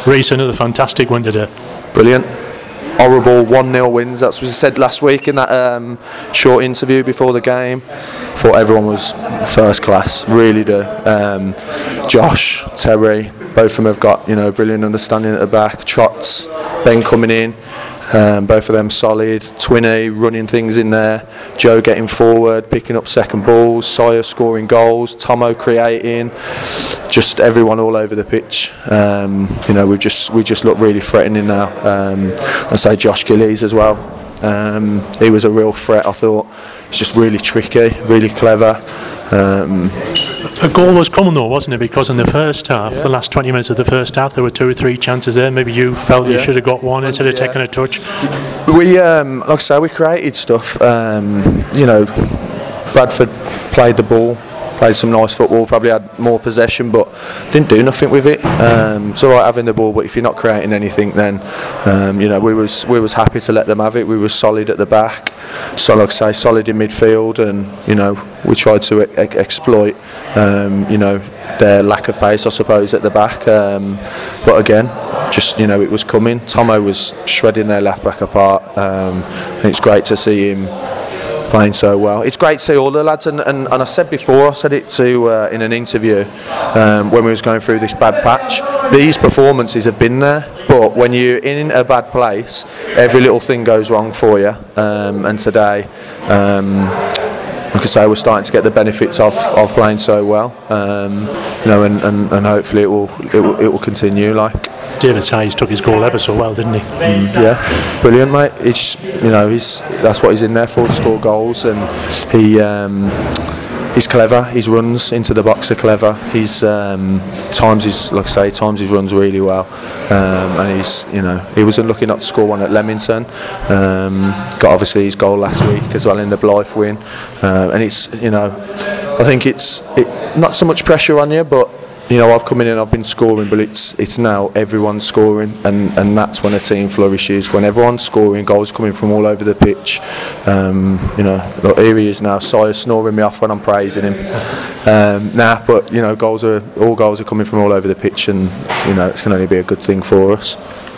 Reece, another fantastic one today. Brilliant. Horrible 1-0 wins. That's what I said last week in that short interview before the game. Thought everyone was first class. Really do. Josh, Terry, both of them have got brilliant understanding at the back. Trots, Ben coming in. Both of them solid. Twinney running things in there. Joe getting forward, picking up second balls. Sire scoring goals. Tomo creating. Just everyone all over the pitch. We just look really threatening now. I say Josh Gillies as well. He was a real threat. I thought he's just really tricky, really clever. A goal was coming though, wasn't it? Because in the first half, the last 20 minutes of the first half, there were 2 or 3 chances there. Maybe you felt you should have got one instead of taking a touch. We, like I say, we created stuff. Bradford played the ball, played some nice football, probably had more possession, but didn't do nothing with it. It's all right having the ball, but if you're not creating anything, then we was happy to let them have it. We were solid at the back, so like I say, solid in midfield, and we tried to exploit their lack of pace, I suppose, at the back. But again, just it was coming. Tomo was shredding their left back apart, and it's great to see him playing so well. It's great to see all the lads, and I said before, I said it to in an interview when we was going through this bad patch, these performances have been there, but when you're in a bad place, every little thing goes wrong for you, and today like I say, we're starting to get the benefits of playing so well, and hopefully it will continue. David Sayers took his goal ever so well, didn't he? Yeah, brilliant, mate. That's what he's in there for, to score goals, and he's clever. His runs into the box are clever. Times his runs really well, and he was unlucky not to score one at Leamington. Got obviously his goal last week as well in the Blythe win, and I think it's not so much pressure on you, but I've come in and I've been scoring, but it's now everyone's scoring, and that's when a team flourishes, when everyone's scoring, goals coming from all over the pitch. Look, here he is now, Sire snoring me off when I'm praising him. But all goals are coming from all over the pitch, and it can only be a good thing for us.